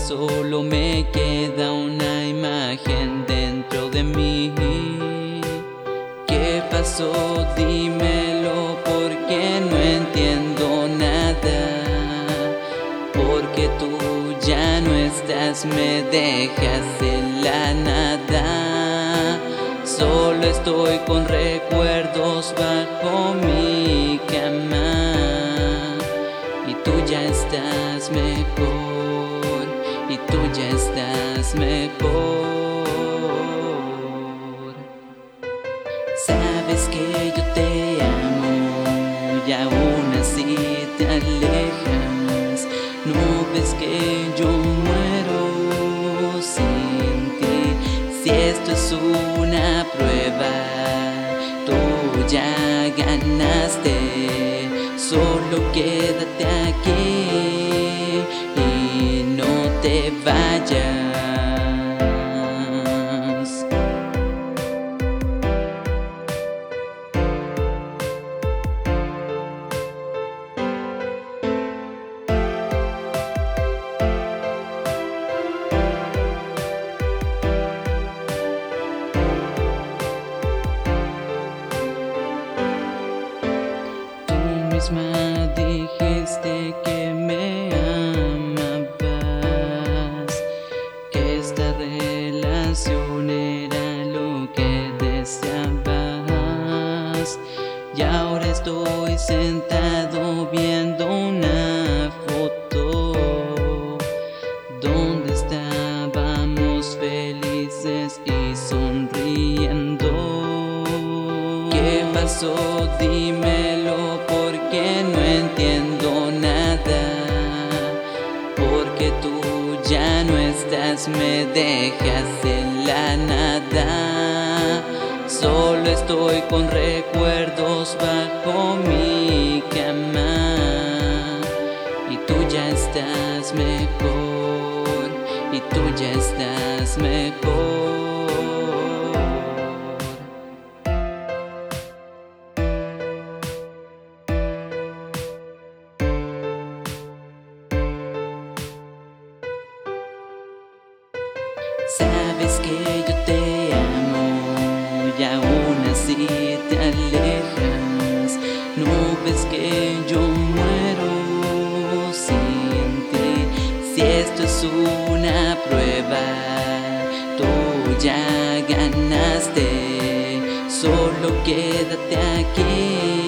solo me queda una imagen dentro de mí. ¿Qué pasó? Dímelo, porque no entiendo nada. Porque tú ya no estás, me dejas en la nada. Solo estoy con recuerdos bajo mi cama. Y tú ya estás mejor, y tú ya estás mejor. Sabes que yo te amo y aún así te alejas. No ves que yo muero sin ti. Si esto es una prueba, tú ya ganaste. Solo quédate aquí y no te vayas. Dijiste que me amabas, que esta relación era lo que deseabas. Y ahora estoy sentado viendo una foto donde estábamos felices y sonriendo. ¿Qué pasó? Dímelo, porque no entiendo nada. Porque tú ya no estás, me dejas en la nada. Solo estoy con recuerdos bajo mi cama. Y tú ya estás mejor, y tú ya estás mejor. Sabes que yo te amo y aún así te alejas. No ves que yo muero sin ti. Si esto es una prueba, tú ya ganaste. Solo quédate aquí